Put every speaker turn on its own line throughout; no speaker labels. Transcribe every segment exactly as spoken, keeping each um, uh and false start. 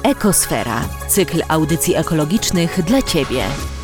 Ekosfera. Cykl audycji ekologicznych dla Ciebie.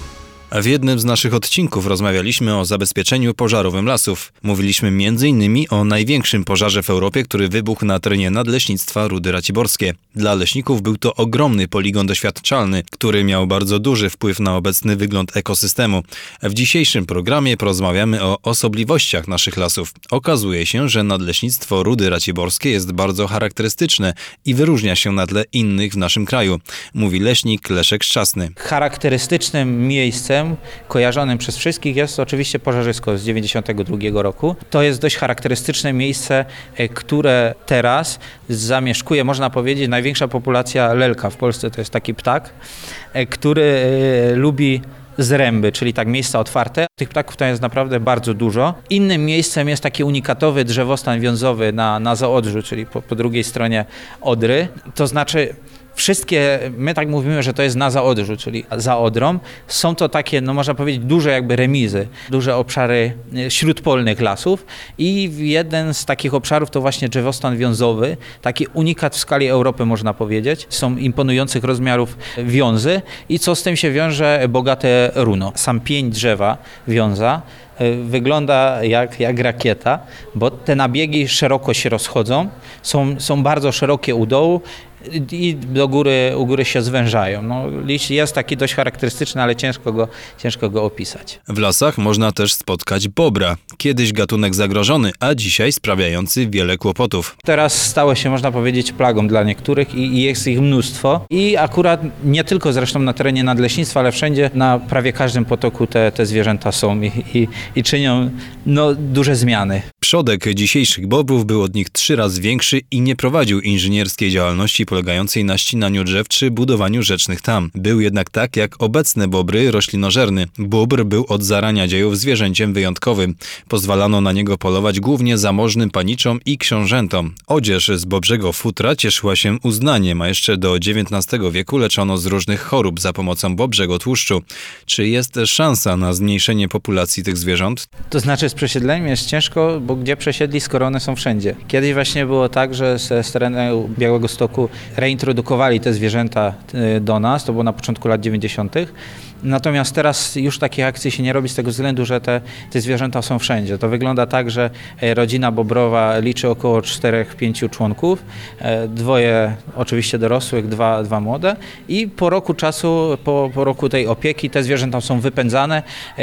W jednym z naszych odcinków rozmawialiśmy o zabezpieczeniu pożarowym lasów. Mówiliśmy między innymi o największym pożarze w Europie, który wybuchł na terenie Nadleśnictwa Rudy Raciborskie. Dla leśników był to ogromny poligon doświadczalny, który miał bardzo duży wpływ na obecny wygląd ekosystemu. W dzisiejszym programie porozmawiamy o osobliwościach naszych lasów. Okazuje się, że Nadleśnictwo Rudy Raciborskie jest bardzo charakterystyczne i wyróżnia się na tle innych w naszym kraju, mówi leśnik Leszek Szczasny.
Charakterystycznym miejscem kojarzonym przez wszystkich jest oczywiście Pożarzysko z dziewięćdziesiątego drugiego roku. To jest dość charakterystyczne miejsce, które teraz zamieszkuje, można powiedzieć, największa populacja lelka w Polsce. To jest taki ptak, który lubi zręby, czyli tak miejsca otwarte. Tych ptaków tam jest naprawdę bardzo dużo. Innym miejscem jest taki unikatowy drzewostan wiązowy na, na Zaodrzu, czyli po, po drugiej stronie Odry. To znaczy wszystkie, my tak mówimy, że to jest na Zaodrzu, czyli za Odrą. Są to takie, no można powiedzieć, duże jakby remizy, duże obszary śródpolnych lasów i jeden z takich obszarów to właśnie drzewostan wiązowy, taki unikat w skali Europy można powiedzieć. Są imponujących rozmiarów wiązy i co z tym się wiąże? Bogate runo. Sam pień drzewa wiąza wygląda jak, jak rakieta, bo te nabiegi szeroko się rozchodzą, są, są bardzo szerokie u dołu i do góry, u góry się zwężają. No, liść jest taki dość charakterystyczny, ale ciężko go, ciężko go opisać.
W lasach można też spotkać bobra. Kiedyś gatunek zagrożony, a dzisiaj sprawiający wiele kłopotów.
Teraz stało się, można powiedzieć, plagą dla niektórych i, i jest ich mnóstwo. I akurat nie tylko zresztą na terenie Nadleśnictwa, ale wszędzie na prawie każdym potoku te, te zwierzęta są i, i, i czynią no, duże zmiany.
Przodek dzisiejszych bobrów był od nich trzy razy większy i nie prowadził inżynierskiej działalności polegającej na ścinaniu drzew czy budowaniu rzecznych tam. Był jednak tak jak obecne bobry roślinożerny. Bóbr był od zarania dziejów zwierzęciem wyjątkowym. Pozwalano na niego polować głównie zamożnym paniczom i książętom. Odzież z bobrzego futra cieszyła się uznaniem, a jeszcze do dziewiętnastego wieku leczono z różnych chorób za pomocą bobrzego tłuszczu. Czy jest szansa na zmniejszenie populacji tych zwierząt?
To znaczy z przesiedleniem jest ciężko, bo gdzie przesiedli, skoro one są wszędzie. Kiedyś właśnie było tak, że z, z terenu Białegostoku reintrodukowali te zwierzęta do nas, to było na początku lat dziewięćdziesiątych. Natomiast teraz już takich akcji się nie robi z tego względu, że te, te zwierzęta są wszędzie. To wygląda tak, że rodzina bobrowa liczy około czterech pięciu członków, dwoje oczywiście dorosłych, dwa, dwa młode i po roku czasu, po, po roku tej opieki te zwierzęta są wypędzane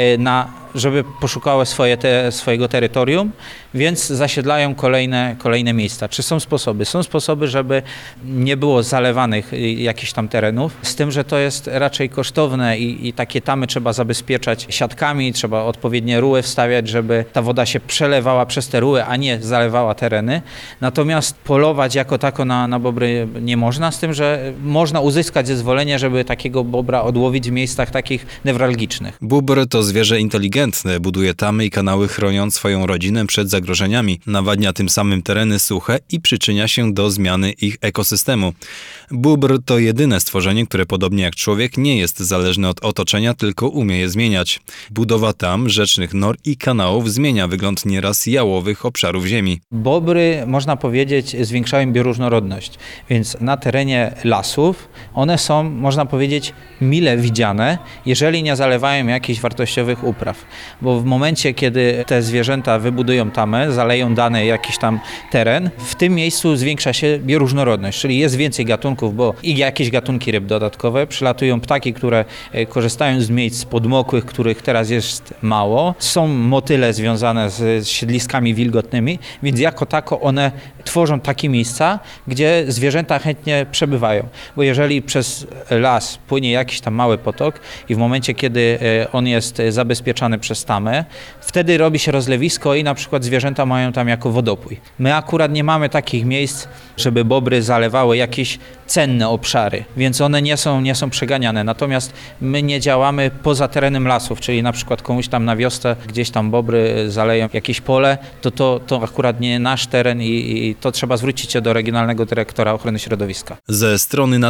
na żeby poszukały swoje te, swojego terytorium, więc zasiedlają kolejne, kolejne miejsca. Czy są sposoby? Są sposoby, żeby nie było zalewanych jakichś tam terenów, z tym, że to jest raczej kosztowne i, i takie tamy trzeba zabezpieczać siatkami, trzeba odpowiednie ruły wstawiać, żeby ta woda się przelewała przez te ruły, a nie zalewała tereny. Natomiast polować jako tako na, na bobry nie można, z tym, że można uzyskać zezwolenie, żeby takiego bobra odłowić w miejscach takich newralgicznych.
Bóbr to zwierzę inteligentne. Buduje tamy i kanały, chroniąc swoją rodzinę przed zagrożeniami. Nawadnia tym samym tereny suche i przyczynia się do zmiany ich ekosystemu. Bóbr to jedyne stworzenie, które podobnie jak człowiek nie jest zależne od otoczenia, tylko umie je zmieniać. Budowa tam rzecznych nor i kanałów zmienia wygląd nieraz jałowych obszarów ziemi.
Bobry, można powiedzieć, zwiększają bioróżnorodność, więc na terenie lasów one są, można powiedzieć, mile widziane, jeżeli nie zalewają jakichś wartościowych upraw. Bo w momencie, kiedy te zwierzęta wybudują tamę, zaleją dany jakiś tam teren, w tym miejscu zwiększa się bioróżnorodność, czyli jest więcej gatunków, bo i jakieś gatunki ryb dodatkowe, przylatują ptaki, które korzystają z miejsc podmokłych, których teraz jest mało. Są motyle związane z siedliskami wilgotnymi, więc jako tako one tworzą takie miejsca, gdzie zwierzęta chętnie przebywają. Bo jeżeli przez las płynie jakiś tam mały potok i w momencie, kiedy on jest zabezpieczany przez tamę, wtedy robi się rozlewisko i na przykład zwierzęta mają tam jako wodopój. My akurat nie mamy takich miejsc, żeby bobry zalewały jakieś cenne obszary, więc one nie są, nie są przeganiane. Natomiast my nie działamy poza terenem lasów, czyli na przykład komuś tam na wiosce gdzieś tam bobry zaleją jakieś pole, to to, to akurat nie nasz teren i, i to trzeba zwrócić się do Regionalnego Dyrektora Ochrony Środowiska.
Ze strony natury las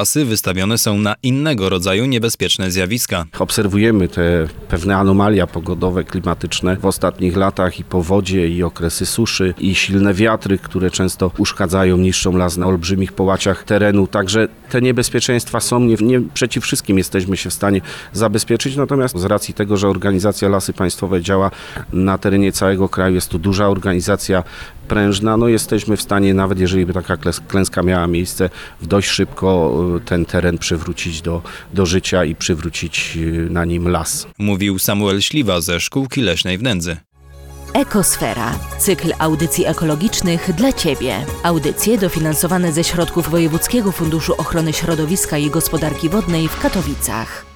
lasy wystawione są na innego rodzaju niebezpieczne zjawiska.
Obserwujemy te pewne anomalia pogodowe, klimatyczne w ostatnich latach i powodzie, i okresy suszy, i silne wiatry, które często uszkadzają, niszczą las na olbrzymich połaciach terenu. Także te niebezpieczeństwa są, nie, nie przeciw wszystkim jesteśmy się w stanie zabezpieczyć, natomiast z racji tego, że organizacja Lasy Państwowe działa na terenie całego kraju, jest to duża organizacja, prężna, no jesteśmy w stanie, nawet jeżeli by taka klęska miała miejsce, w dość szybko ten teren przywrócić do, do życia i przywrócić na nim las.
Mówił Samuel Śliwa ze Szkółki Leśnej w Nędzy.
Ekosfera. Cykl audycji ekologicznych dla Ciebie. Audycje dofinansowane ze środków Wojewódzkiego Funduszu Ochrony Środowiska i Gospodarki Wodnej w Katowicach.